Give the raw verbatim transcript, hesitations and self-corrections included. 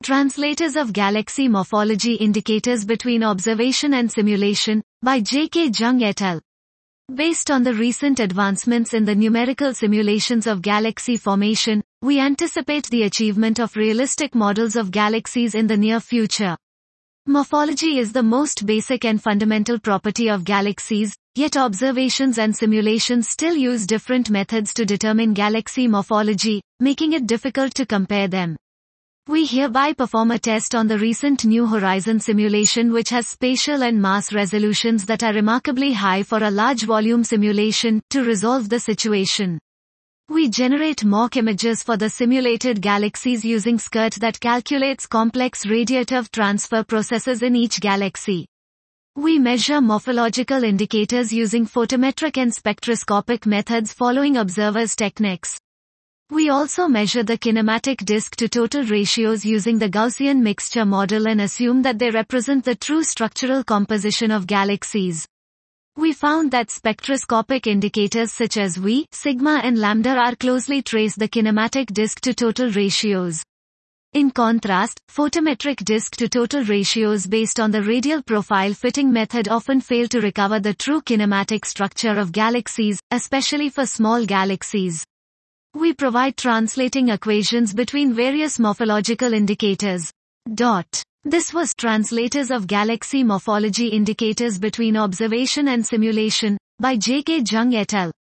Translators of Galaxy Morphology Indicators Between Observation and Simulation, by J K Jung et al. Based on the recent advancements in the numerical simulations of galaxy formation, we anticipate the achievement of realistic models of galaxies in the near future. Morphology is the most basic and fundamental property of galaxies, yet observations and simulations still use different methods to determine galaxy morphology, making it difficult to compare them. We hereby perform a test on the recent New Horizons simulation, which has spatial and mass resolutions that are remarkably high for a large volume simulation, to resolve the situation. We generate mock images for the simulated galaxies using SCRT that calculates complex radiative transfer processes in each galaxy. We measure morphological indicators using photometric and spectroscopic methods following observers' techniques. We also measure the kinematic disk-to-total ratios using the Gaussian mixture model and assume that they represent the true structural composition of galaxies. We found that spectroscopic indicators such as V, sigma and lambda are closely trace the kinematic disk-to-total ratios. In contrast, photometric disk-to-total ratios based on the radial profile fitting method often fail to recover the true kinematic structure of galaxies, especially for small galaxies. We provide translating equations between various morphological indicators. Dot. This was Translators of Galaxy Morphology Indicators Between Observation and Simulation, by J K Jung et al.